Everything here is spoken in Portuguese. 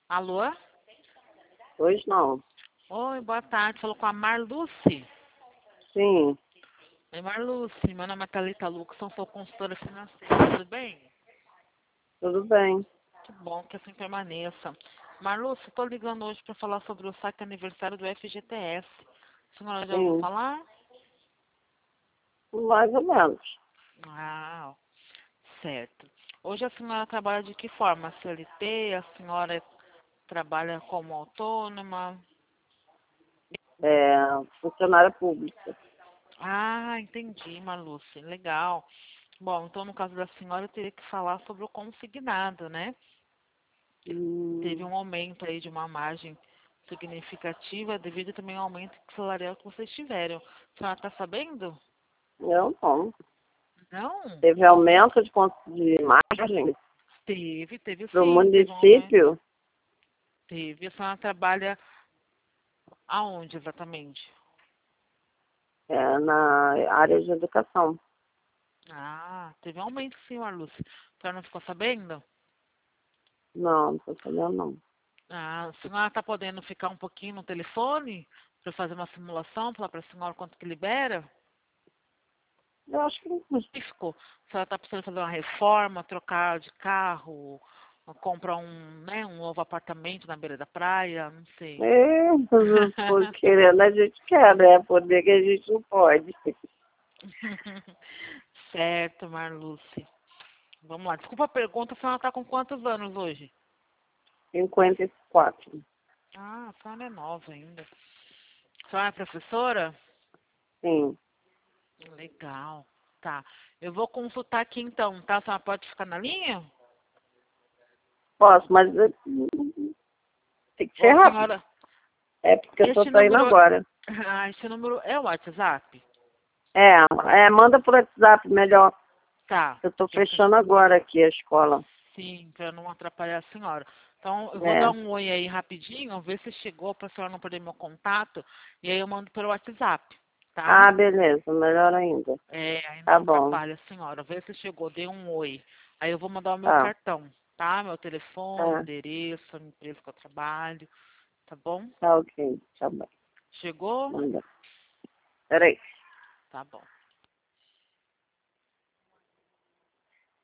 Alô? Hoje não. Oi, boa tarde. Falou com a Marluce? Sim, Oi, Marluce. Meu nome é Thalita Luxon, sou consultora financeira. Tudo bem? tudo bem. Que bom que assim permaneça. Marluce, estou ligando hoje para falar sobre o saque aniversário do FGTS. A senhora já ouviu Sim, falar? mais ou menos. Ah, certo. Hoje a senhora trabalha de que forma? CLT? A senhora trabalha como autônoma? É, funcionária pública. Ah, entendi, Marluce. Legal. Bom, então no caso da senhora eu teria que falar sobre o consignado, né? Teve Hum, um aumento aí de uma margem significativa devido também ao aumento salarial que vocês tiveram. A senhora está sabendo? eu não. Não? Teve aumento de margem Teve para o sim, teve um aumento. município, Teve. A senhora trabalha aonde exatamente? na área de educação. Ah, teve um aumento sim, Marluce. A senhora não ficou sabendo? Não, não estou sabendo não. Ah, a senhora está podendo ficar um pouquinho no telefone para fazer uma simulação, falar para a senhora quanto que libera? Eu acho que não. Específico. A senhora está precisando fazer uma reforma, trocar de carro, comprar um novo apartamento na beira da praia, não sei. É, por querendo a gente quer, né? Poder que a gente não pode. Certo, Marluce. Vamos lá. Desculpa a pergunta, a senhora está com quantos anos hoje? 54. Ah, a senhora é nova ainda. A senhora é professora? Sim. Legal. Tá. Eu vou consultar aqui então, tá? A senhora pode ficar na linha? Posso, mas tem que Ou ser a rápido. senhora. É porque eu tô Este saindo número. agora. Ah, este número é o WhatsApp? Manda por WhatsApp, melhor. Tá. Eu tô Já que fechando agora aqui a escola. sim, para não atrapalhar a senhora. Então, eu vou dar É. um oi aí rapidinho, ver se chegou para a senhora não perder meu contato. E aí eu mando pelo WhatsApp, tá? Ah, beleza, melhor ainda. É, aí Tá não bom. atrapalha a senhora. Vê se chegou, dê um oi. Aí eu vou mandar o meu Tá, cartão, tá? Meu telefone, tá, endereço, a empresa que eu trabalho, tá bom? tá ok. Tá bom. Chegou? Manda. Peraí. Tá bom.